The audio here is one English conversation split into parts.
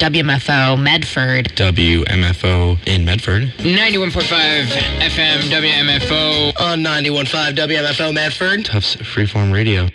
WMFO Medford. WMFO in Medford. 91.5 FM WMFO. On 91.5 WMFO Medford. Tufts Freeform Radio.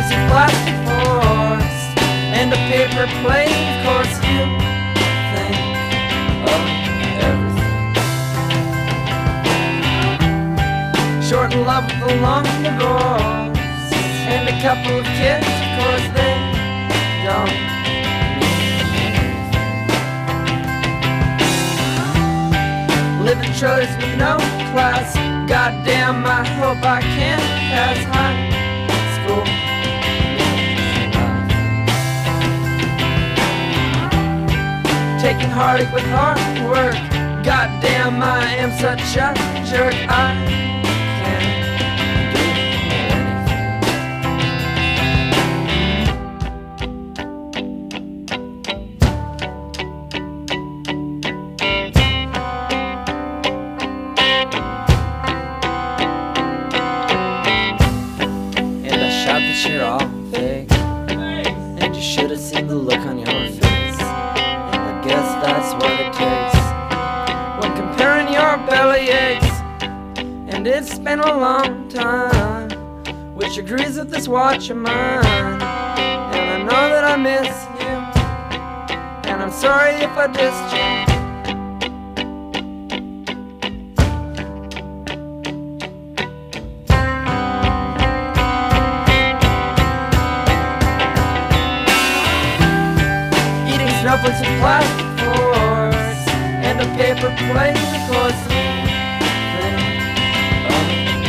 toys of plastic forks and a paper plate. Of course you think of everything. Short in love with a long divorce and a couple of kids. Of course they don't mean anything. Living trailers with no class. Goddamn, I hope I can pass high school. Taking heartache with hard work. Goddamn, I am such a jerk. I can't do And I shout that you're all fake, and you should have seen the look on your face. Guess that's what it takes when comparing your belly aches. And it's been a long time, which agrees with this watch of mine. And I know that I miss you, and I'm sorry if I dissed you. Snowflakes with plastic forks and a paper plate. Of course you think of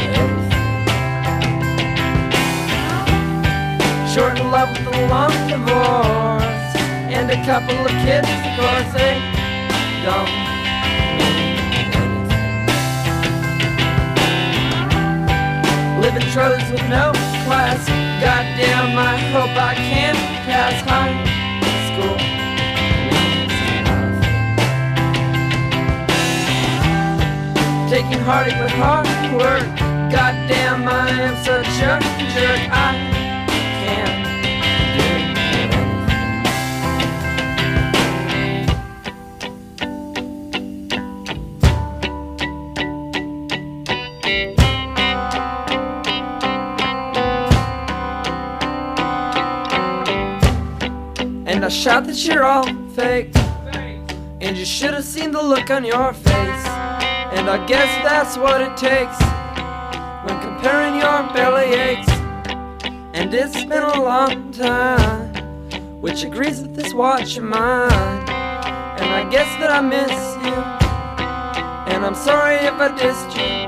everything. Short in love with a long divorce and a couple of kids. Of course they don't mean anything. Living trailers with no class. Goddamn, I hope I can pass high school. Taking heartache with hard work. Goddamn, I am such a jerk. I can't do anything. And I shout that you're all fake, and you should have seen the look on your face. And I guess that's what it takes when comparing your belly aches. And it's been a long time, which agrees with this watch of mine. And I guess that I miss you, and I'm sorry if I dissed you.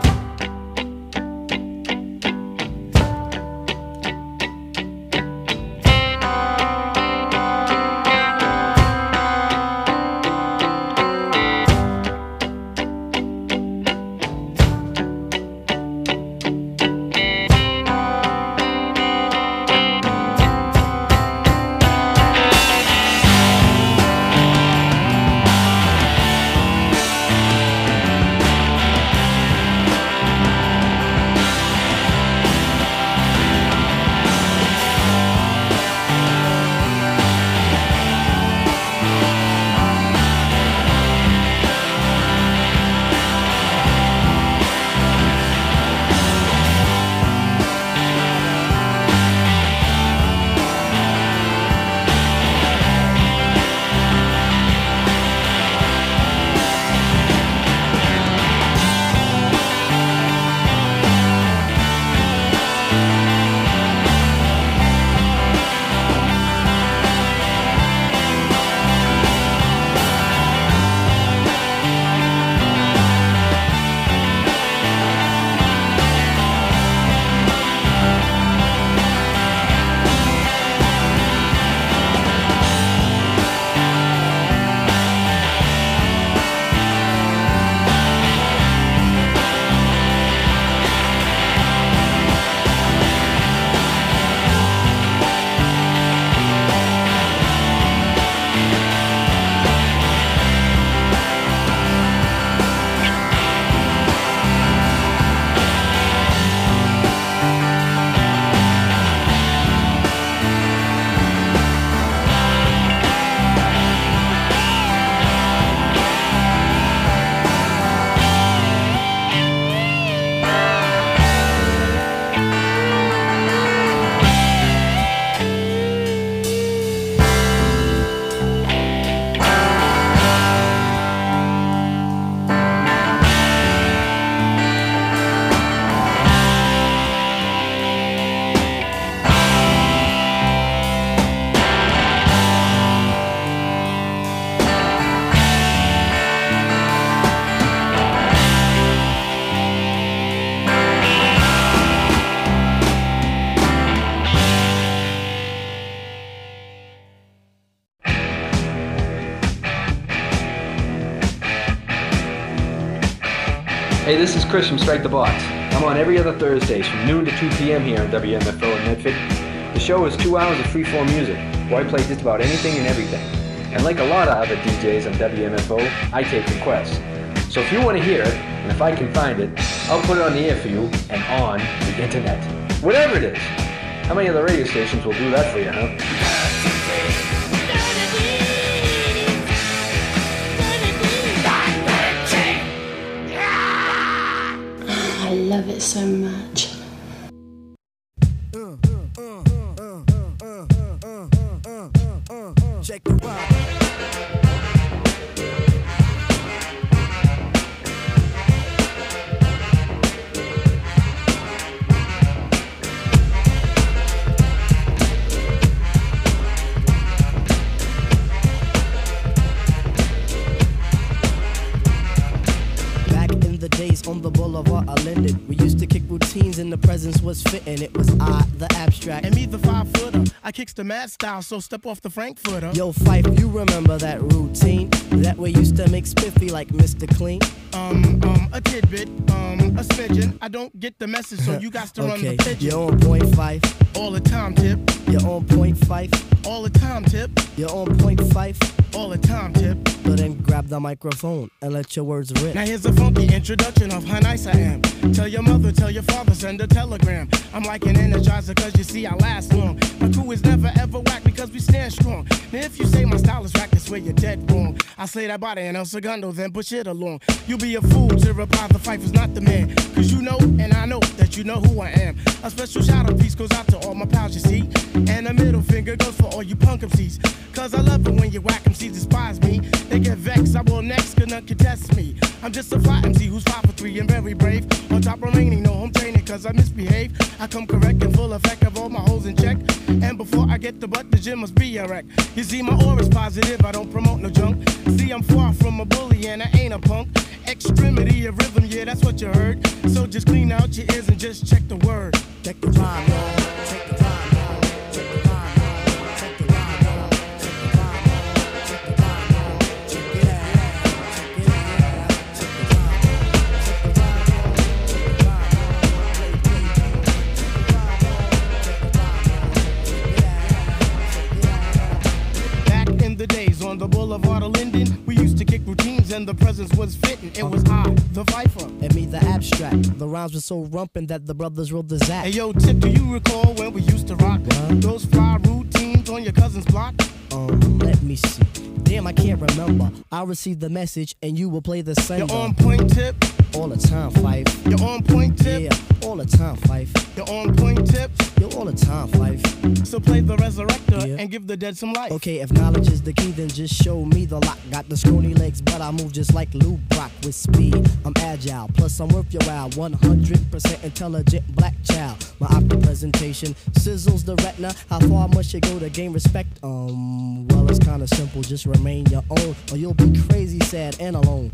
Hey, this is Chris from Strike the Box. I'm on every other Thursdays from noon to 2 p.m. here on WMFO in Medford. The show is 2 hours of free-form music, where I play just about anything and everything. And like a lot of other DJs on WMFO, I take requests. So if you want to hear it, and if I can find it, I'll put it on the air for you and on the internet. Whatever it is. How many other radio stations will do that for you, huh? I love it so much. Check the vibe. On the boulevard of Linden, we used to kick routines and the presence was fitting. It was I, the abstract, and me, the 5-footer. I kicks the mad style, so step off the Frankfurter. Yo, Fife, you remember that routine? That way used to make spiffy like Mr. Clean. A tidbit, a smidgen. I don't get the message, so you got to run the pigeon. You're on point, Fife. All the time, Tip. You're on point, Fife. All the time, Tip. You're on point, Fife. All the time, Tip. But then grab the microphone and let your words rip. Now here's a funky introduction of how nice I am. Tell your mother, tell your father, send a telegram. I'm like an energizer, cause you see I last long. My crew is never ever whack because we stand strong. Now if you say my style is whack, that's where you're dead wrong. I slay that body and El Segundo, then push it along. You'll be a fool to reply the Fife is not the man. Cause you know, and I know, that you know who I am. A special shout out piece goes out to all my pals, you see. And a middle finger goes for all you punk MCs. Cause I love it when you whack MCs despise me. They get vexed, I will next, cause none can test me. I'm just a fly MC who's 5 for 3 and very brave. On top remaining, no home training cause I misbehave. I come correct and full effect of all my hoes in check. And before I get the butt, the gym must be a wreck. You see my aura's positive, I don't promote no junk. See I'm far from a bully and I ain't a punk. Extremity of rhythm, yeah that's what you heard. So just clean out your ears and just check the word. Check the rhyme, y'all. Check the rhyme, y'all. Check the rhyme, y'all. Check the rhyme, y'all. Check the rhyme, y'all. Check the rhyme, y'all. Check it out. Check it out. Check the rhyme, y'all. Check the rhyme, y'all. Check the rhyme, y'all. Play, play, play. Check the rhyme, y'all. Check the rhyme, y'all. Check it out. Check it out. Back in the days on the boulevard of Linden, we used to kick routines and the presence was fitting. It was I, the Viper. And me, the abstract. The rhymes were so rumpin' that the brothers wrote the Zach. Hey yo, Tip, do you recall when we used to rock those fly routines on your cousin's block? Let me see. Damn, I can't remember. I'll receive the message and you will play the sender. You're on point, Tip. All the time, Fife. You're on point, Tip. Yeah, all the time, Fife. You're on point, Tip. You're all the time, Fife. So play the resurrector and give the dead some life. Okay, if knowledge is the key, then just show me the lock. Got the scrawny legs, but I move just like Lou Brock with speed. I'm agile, plus I'm worth your while. 100% intelligent black child. My optic presentation sizzles the retina. How far must you go to gain respect? Well, it's kinda simple. Just remain your own, or you'll be crazy, sad, and alone.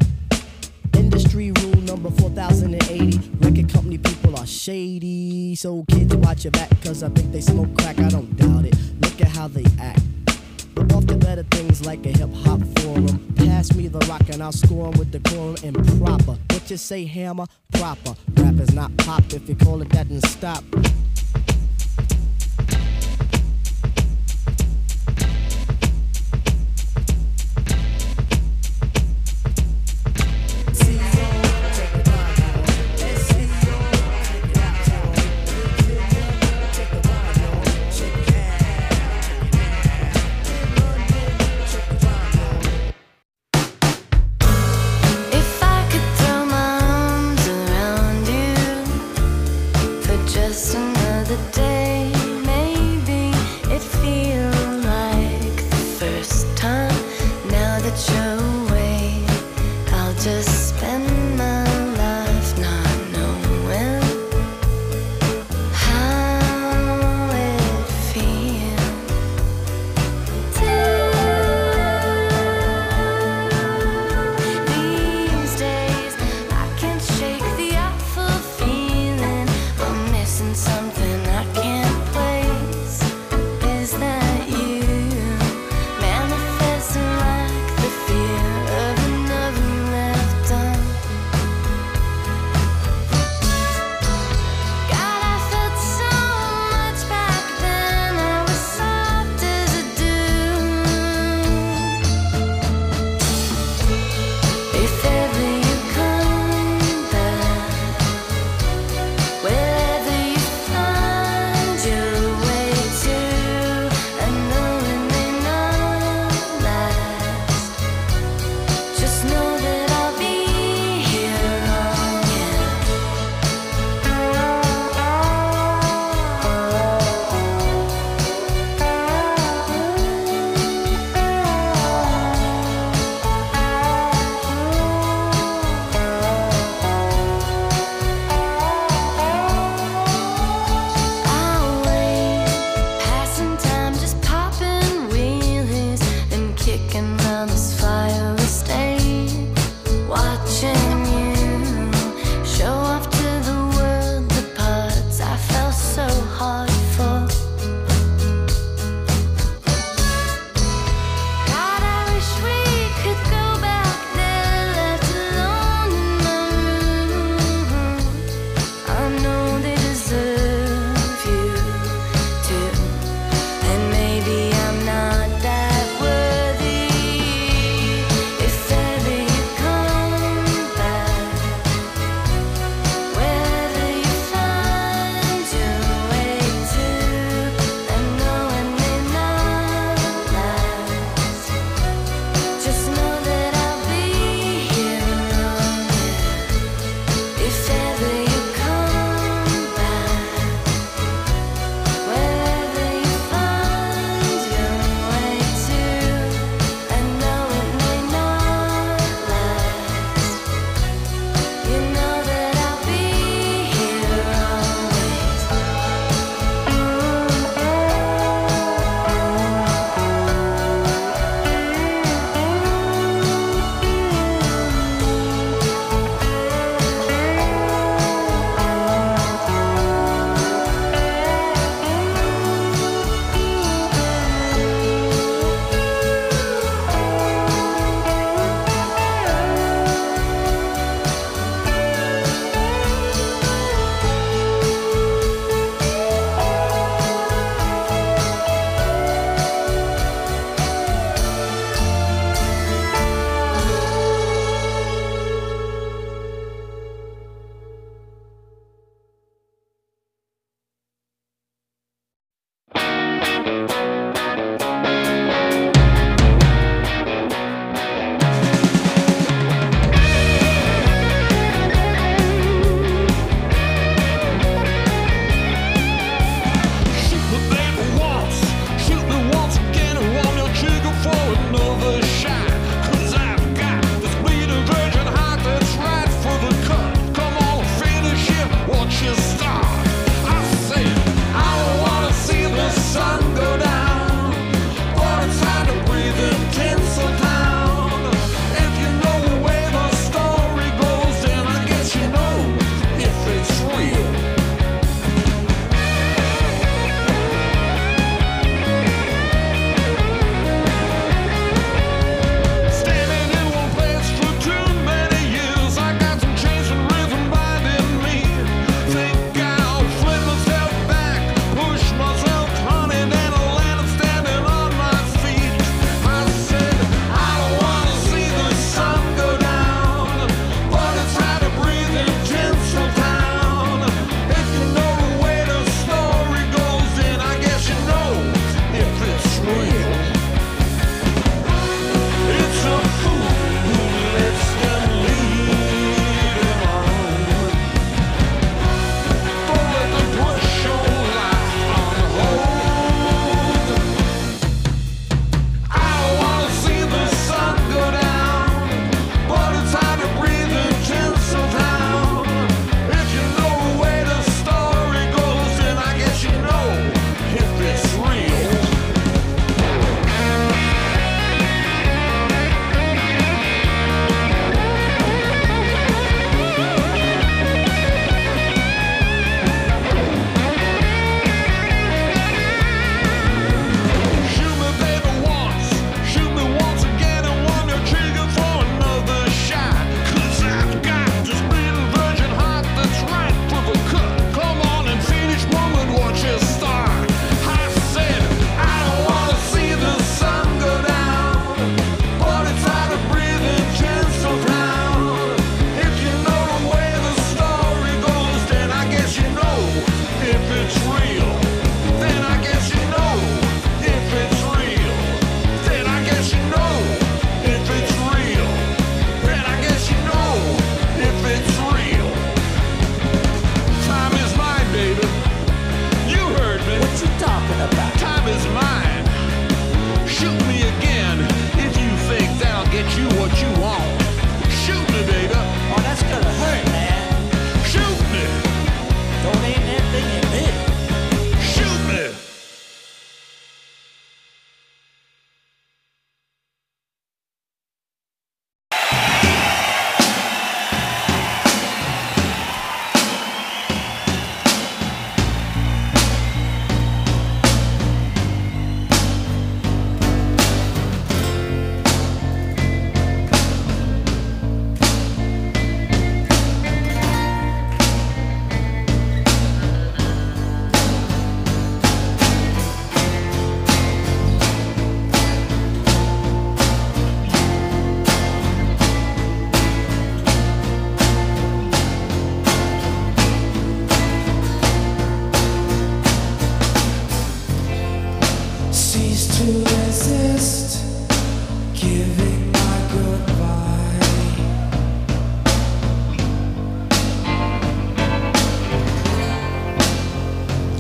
Industry rule number 4080. Record company people are shady. So kids watch your back, cause I think they smoke crack. I don't doubt it. Look at how they act. But off to better things like a hip-hop forum. Pass me the rock and I'll score 'em with the quorum and proper. What you say, hammer? Proper. Rap is not pop. If you call it that, then stop. Something I can't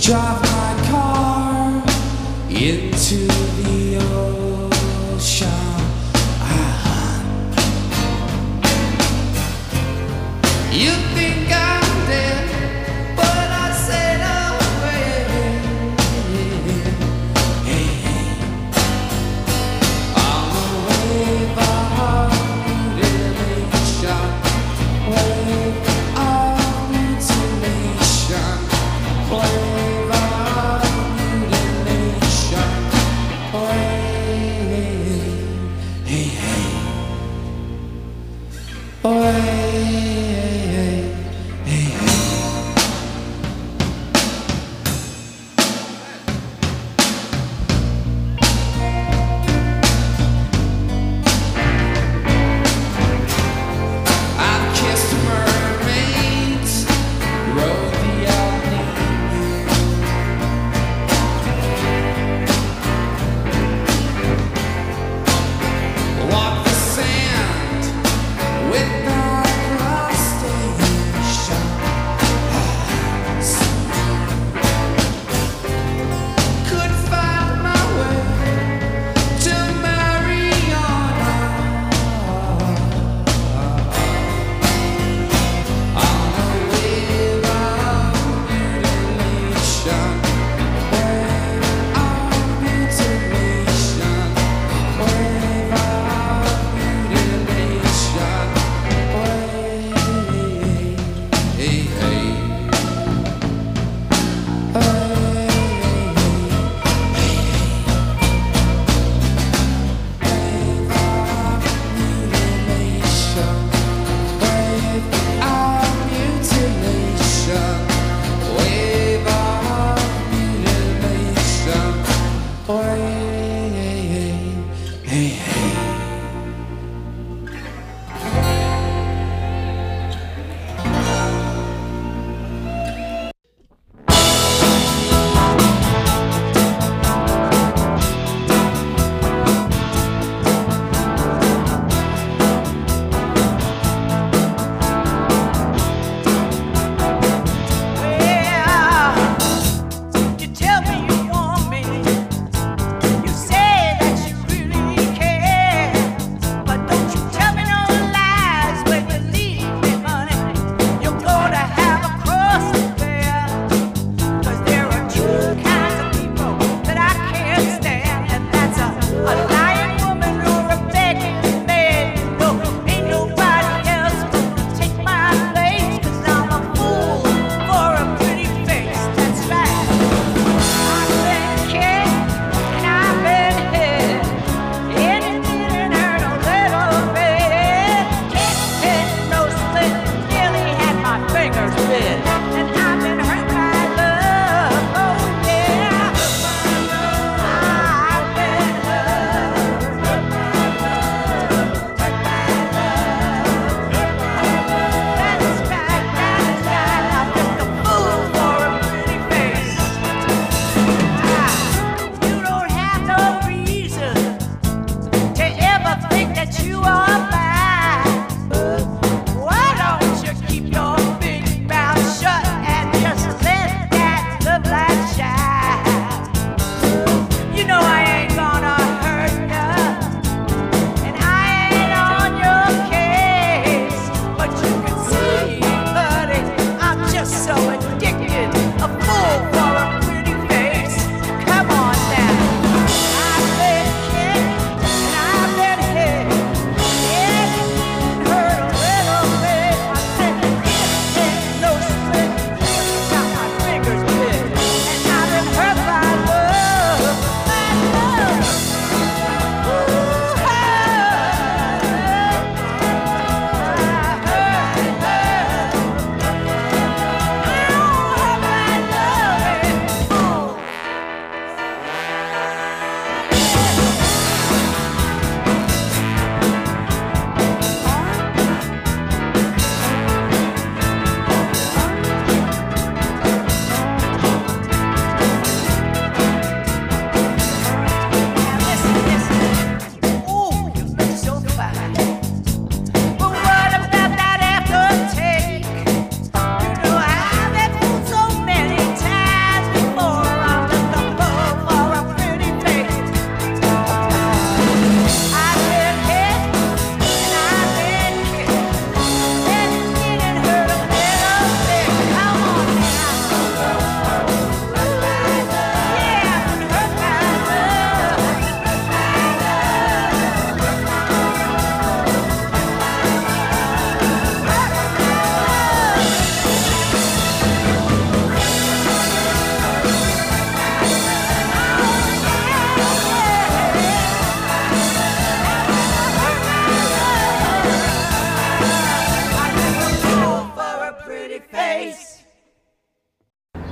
drive my car into the ocean. You think I'm dead, but I said away. On the wave of mutilation, wave of mutilation, wave of mutilation,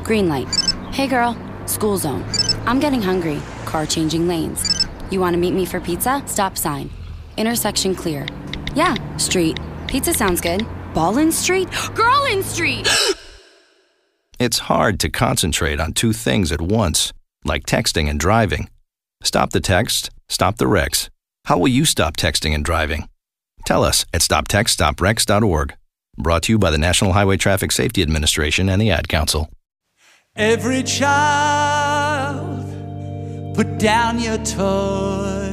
Green light. Hey girl, school zone. I'm getting hungry. Car changing lanes. You want to meet me for pizza? Stop sign. Intersection clear. Yeah, street. Pizza sounds good. Ball in street? Girl in street! It's hard to concentrate on two things at once, like texting and driving. Stop the text, stop the wrecks. How will you stop texting and driving? Tell us at stoptextstopwrecks.org. Brought to you by the National Highway Traffic Safety Administration and the Ad Council. Every child, put down your toys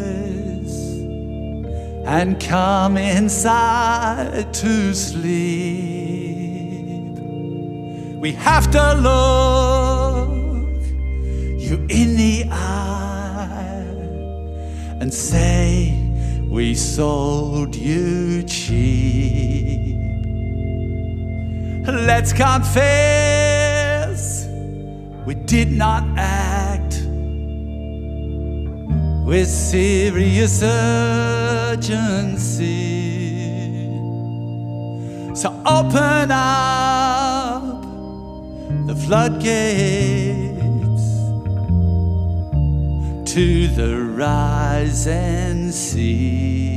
and come inside to sleep. We have to look you in the eye and say we sold you cheap. Let's confess we did not act with serious urgency. So open up the floodgates to the rising sea.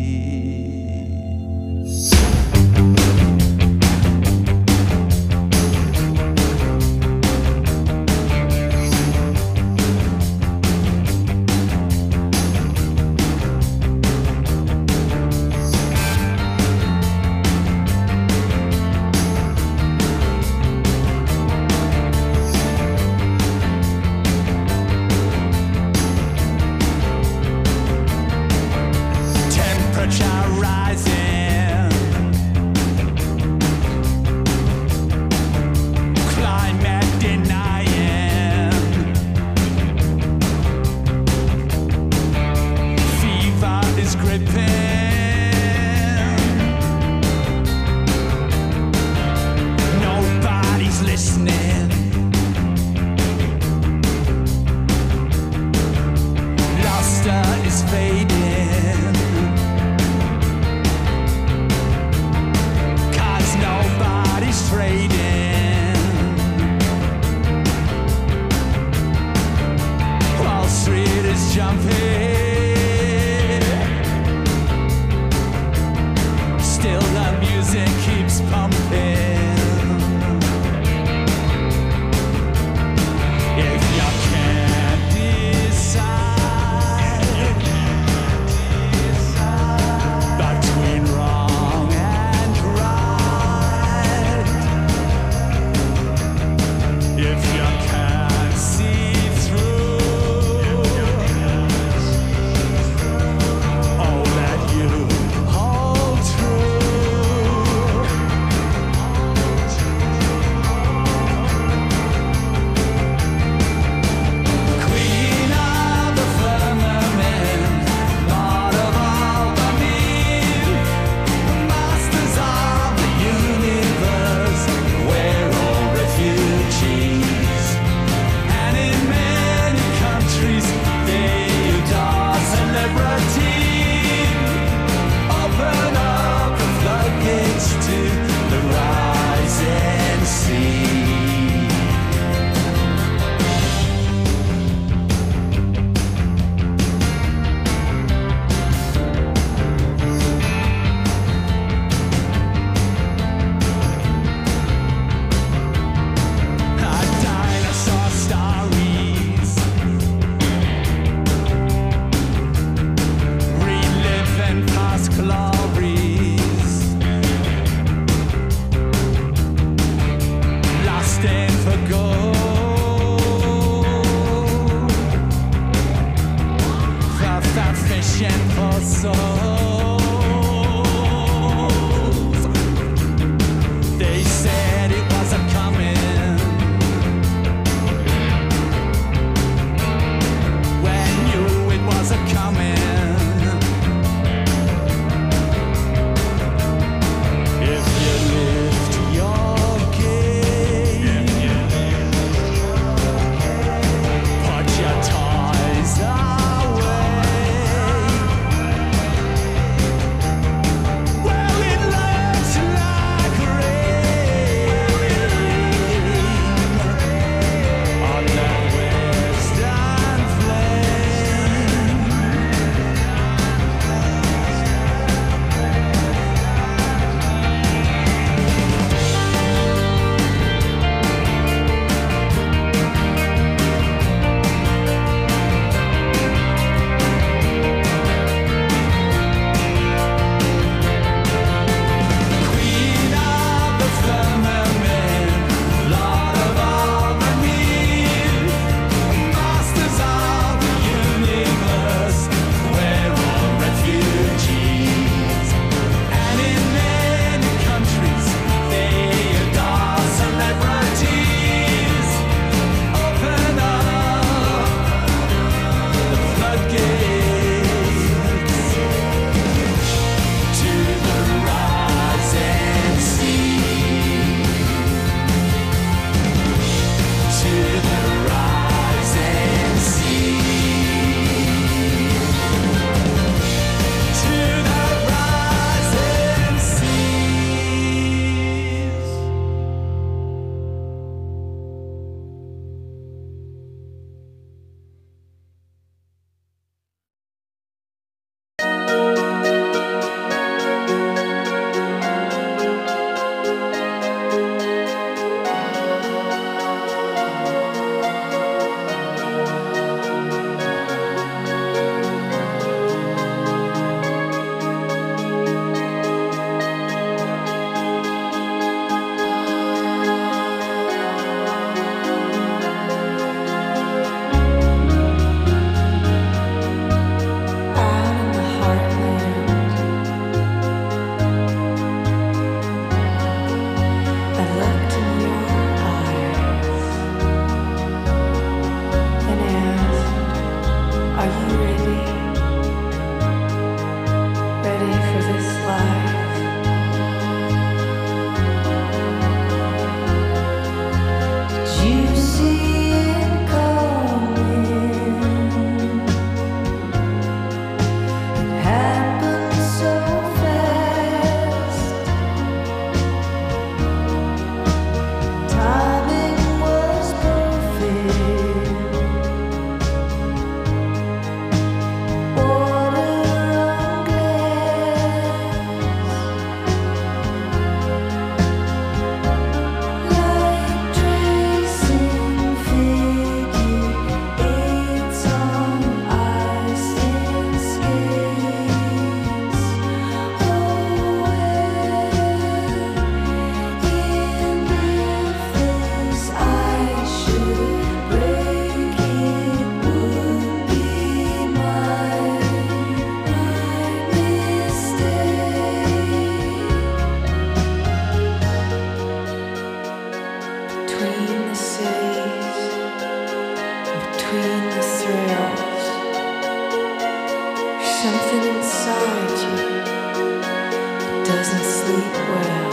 between the thrills. There's something inside you that doesn't sleep well.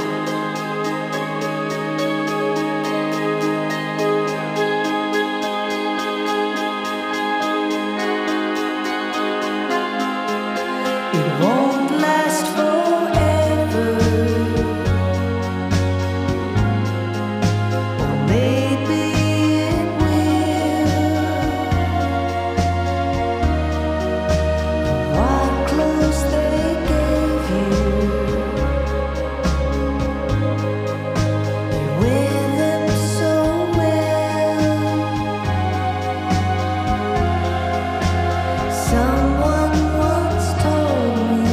It won't last forever, or maybe it will. What clothes they gave you, you wear them so well. Someone once told me,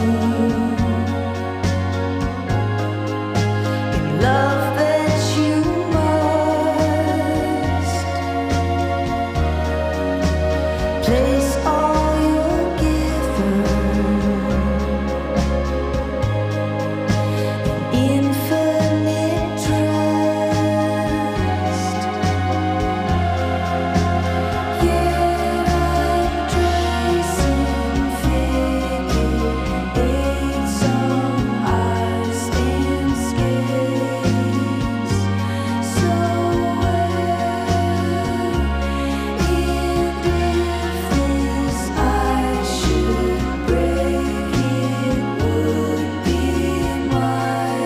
in love that you must place all you're given in infinite trust. Yet I'm tracing figure eights on eyes and skates so well. And if this I should break, it would be my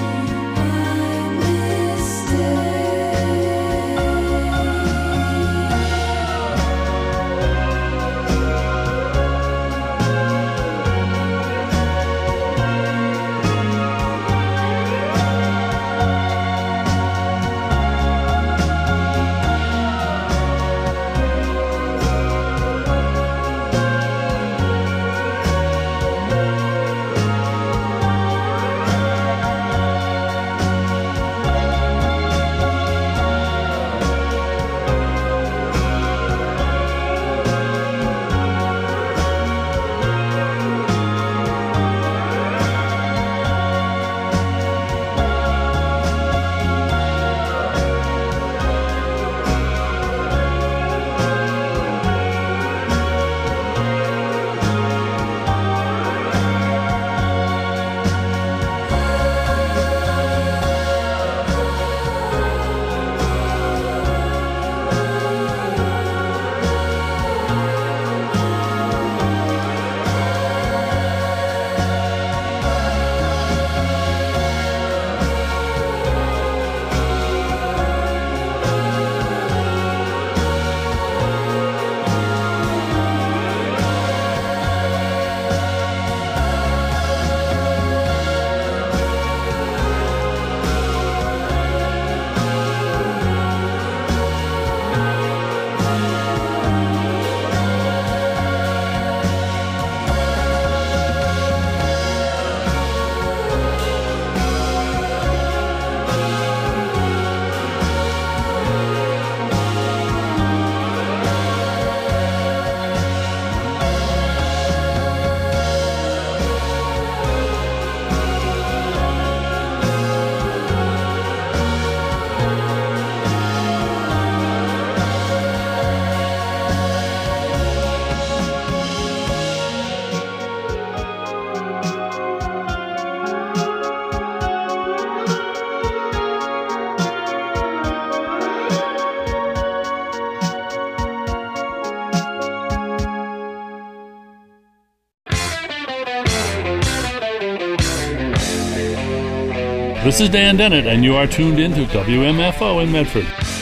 This is Dan Dennett, and you are tuned into WMFO in Medford.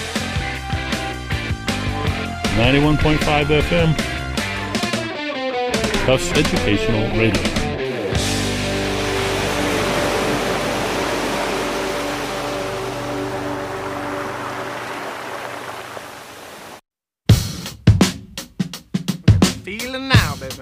91.5 FM. Tufts Educational Radio. Feeling now, baby.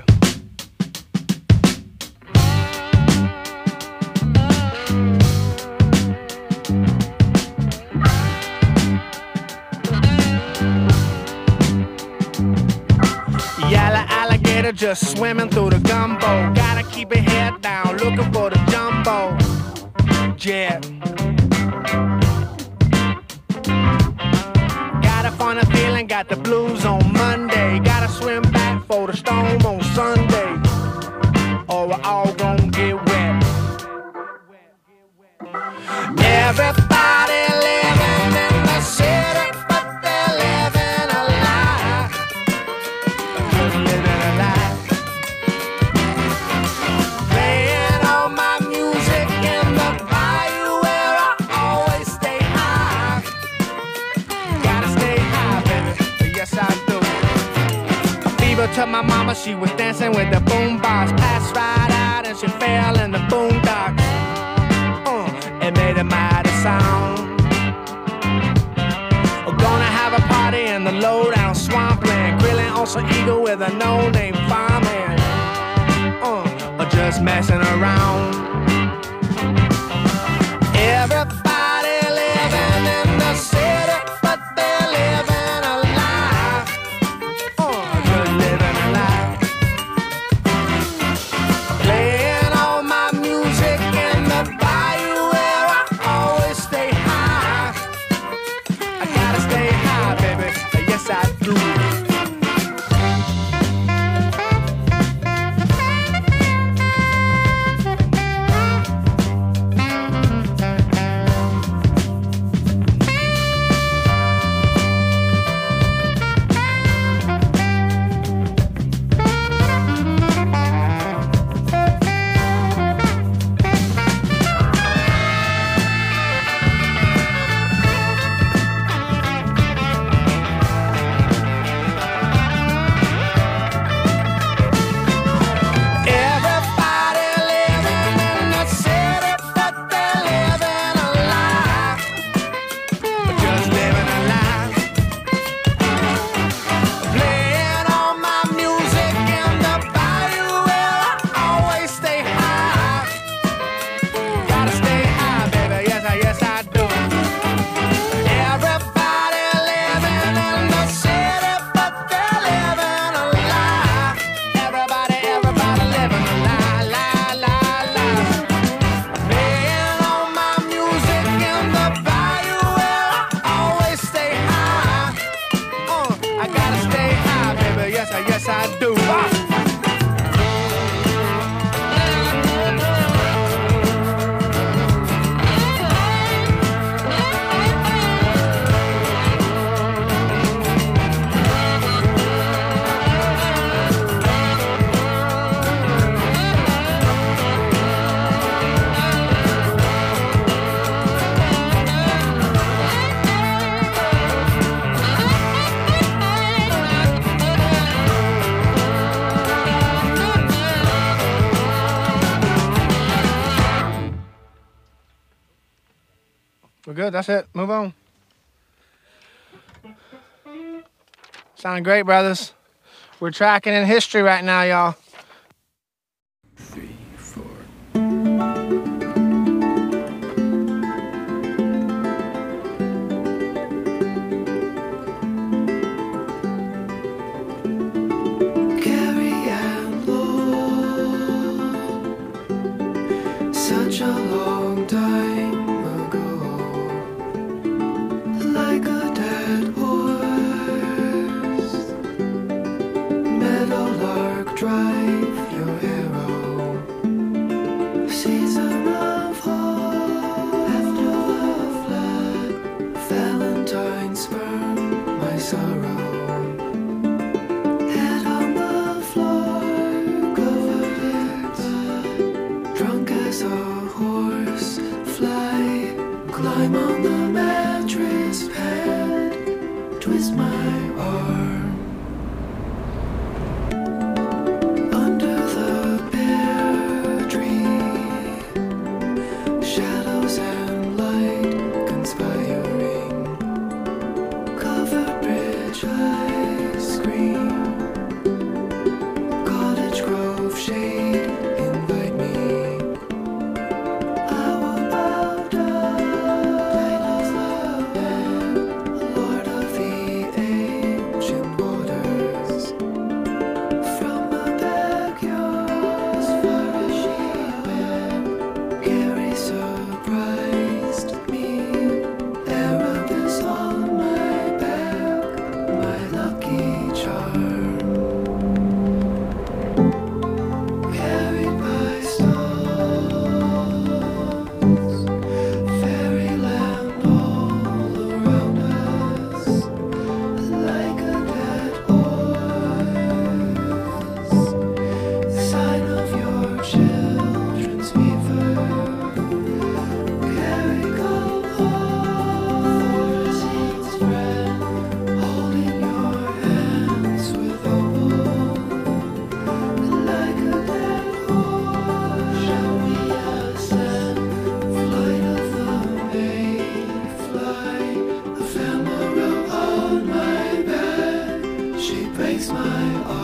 Yellow alligator just swimming through the gumbo. Gotta keep your head down, looking for the jumbo jet. Got a funny feeling, got got the blues on Monday. Gotta swim back for the storm on Sunday, or we're all gonna get wet. Everybody living in the city, but they're living a lie. Just living a lie. Playing all my music in the bayou where I always stay high. Gotta stay high, baby. Yes, I do. A fever to my mama, she was dancing with the boombox. Passed right out and she fell in the boondocks. It made a mighty sound. We're gonna have a party in the low-down swampland, grilling on some eagle with a no-name fireman, or just messing around. Everybody living in the city, but they're living a lie. Just living a lie. Playing all my music in the bayou where I always stay high. I gotta stay high, baby. Yes, I do. Yes, I do. We're good. That's it. Move on. Sounding great, brothers. We're tracking in history right now, y'all. 3, 4. Carrie Ann Lowell, such a long time ago, like a dead horse, meadowlark drive your arrow, season of hope, after the flood, Valentine spurned my sorrow. Head on the floor, covered with blood, drunk as a horse, fly, climb on the mattress pad, twist my arm. Under the pear tree, shadows and light conspiring, covered bridge ice cream, cottage grove shade invite me. I will bow down, Lord of the ancient breaks my heart.